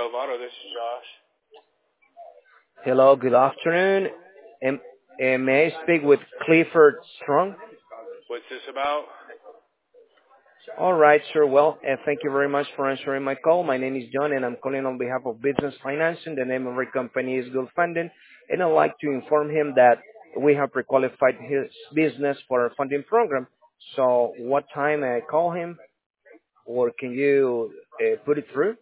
Alvaro. This is Josh. Hello, good afternoon. Am, may I speak with Clifford Strong? What's this about? All right, sure. Well, thank you very much for answering my call. My name is John, and I'm calling on behalf of Business Financing. The name of our company is Good Funding, and I'd like to inform him that we have pre-qualified his business for our funding program. So, what time I call him, or can you put it through?